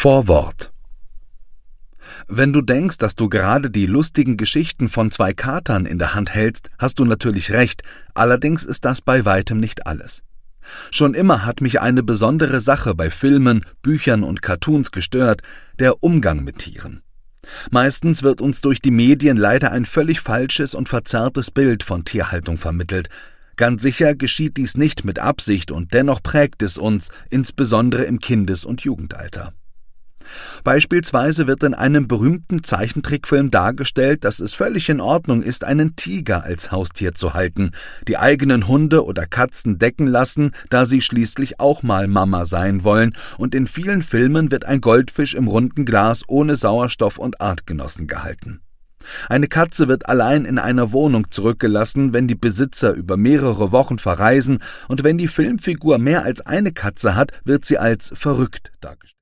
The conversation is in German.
Vorwort. Wenn du denkst, dass du gerade die lustigen Geschichten von zwei Katern in der Hand hältst, hast du natürlich recht, allerdings ist das bei weitem nicht alles. Schon immer hat mich eine besondere Sache bei Filmen, Büchern und Cartoons gestört: der Umgang mit Tieren. Meistens wird uns durch die Medien leider ein völlig falsches und verzerrtes Bild von Tierhaltung vermittelt. Ganz sicher geschieht dies nicht mit Absicht, und dennoch prägt es uns, insbesondere im Kindes- und Jugendalter. Beispielsweise wird in einem berühmten Zeichentrickfilm dargestellt, dass es völlig in Ordnung ist, einen Tiger als Haustier zu halten, die eigenen Hunde oder Katzen decken lassen, da sie schließlich auch mal Mama sein wollen, und in vielen Filmen wird ein Goldfisch im runden Glas ohne Sauerstoff und Artgenossen gehalten. Eine Katze wird allein in einer Wohnung zurückgelassen, wenn die Besitzer über mehrere Wochen verreisen, und wenn die Filmfigur mehr als eine Katze hat, wird sie als verrückt dargestellt.